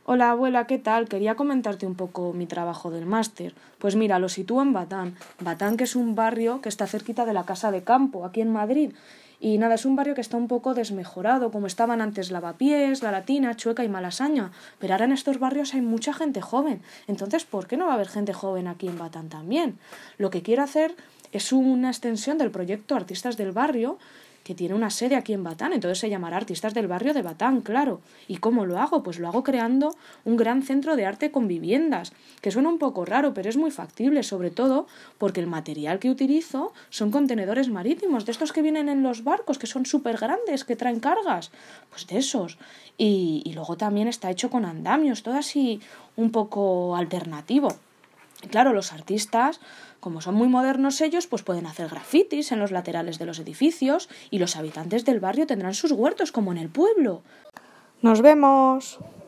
Hola abuela, ¿qué tal? Quería comentarte un poco mi trabajo del máster. Pues mira, lo sitúo en Batán. Batán, que es un barrio que está cerquita de la Casa de Campo, aquí en Madrid. Y nada, es un barrio que está un poco desmejorado, como estaban antes Lavapiés, La Latina, Chueca y Malasaña. Pero ahora en estos barrios hay mucha gente joven. Entonces, ¿por qué no va a haber gente joven aquí en Batán también? Lo que quiero hacer es una extensión del proyecto Artistas del Barrio, que tiene una sede aquí en Batán, entonces se llamará Artistas del Barrio de Batán, claro. ¿Y cómo lo hago? Pues lo hago creando un gran centro de arte con viviendas, que suena un poco raro, pero es muy factible, sobre todo porque el material que utilizo son contenedores marítimos, de estos que vienen en los barcos, que son súper grandes, que traen cargas, pues de esos. Y luego también está hecho con andamios, todo así un poco alternativo. Claro, los artistas, como son muy modernos ellos, pues pueden hacer grafitis en los laterales de los edificios y los habitantes del barrio tendrán sus huertos como en el pueblo. ¡Nos vemos!